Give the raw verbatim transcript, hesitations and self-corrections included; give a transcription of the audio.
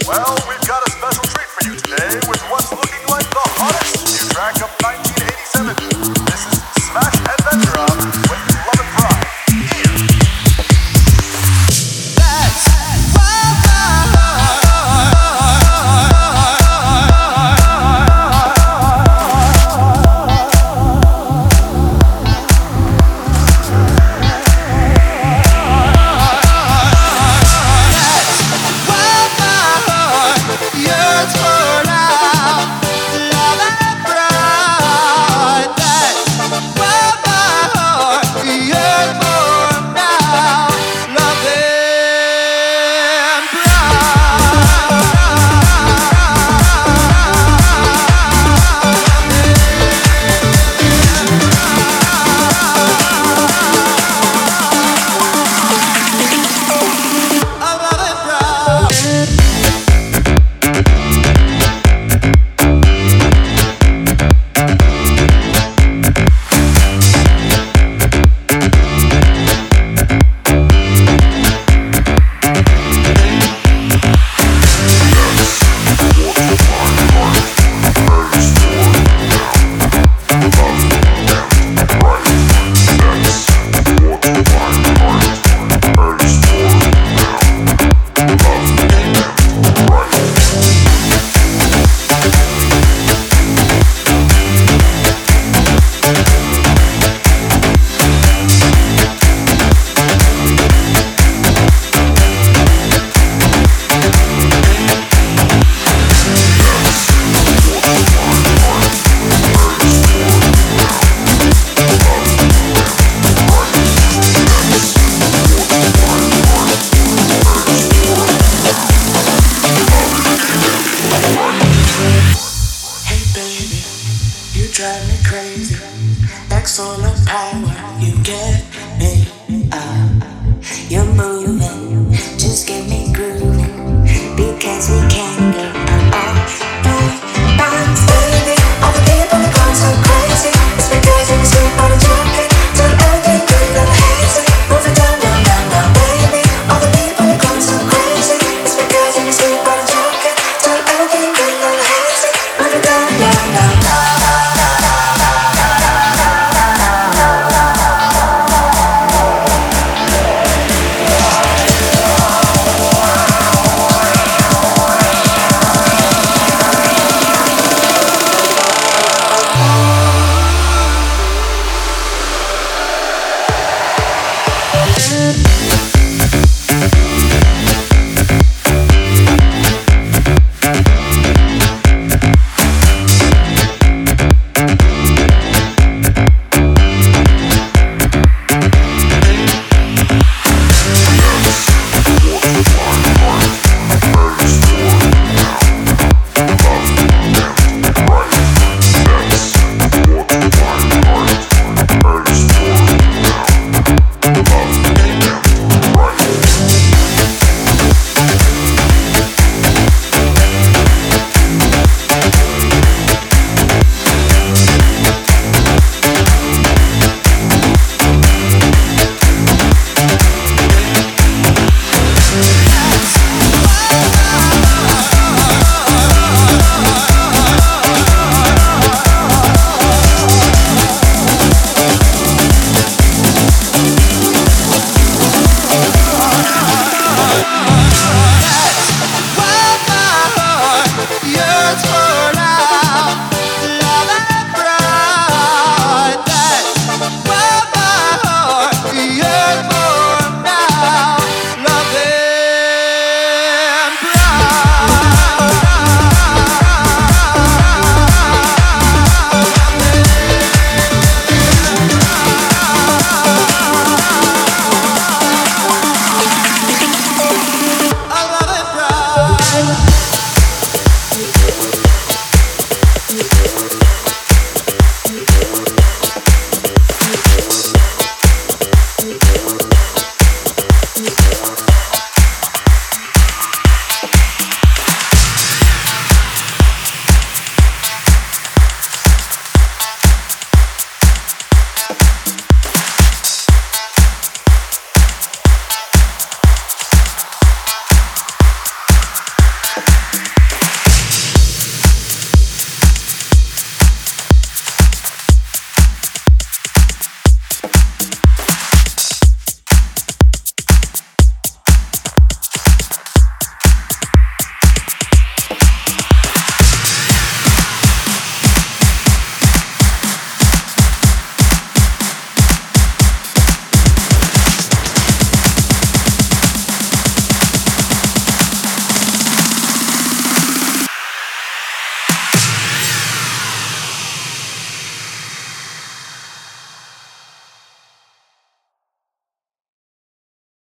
Well, we've got a special treat for you today with what's looking like the hottest new track of nineteen eighty-seven. This is Smash Adventure with Love and Pride. Drive me crazy, like solar power. You get me, uh, you're moving, just get me grooving, because we can go all night. Bounce, baby, all the people are going so crazy. It's because you're sweet on a jacket, so everything good and hazy. Move it down, down, down, down, baby. All the people are going so crazy. It's because you're sweet on a jacket, so everything good and hazy. Move it down, down, down, down. We'll be right back.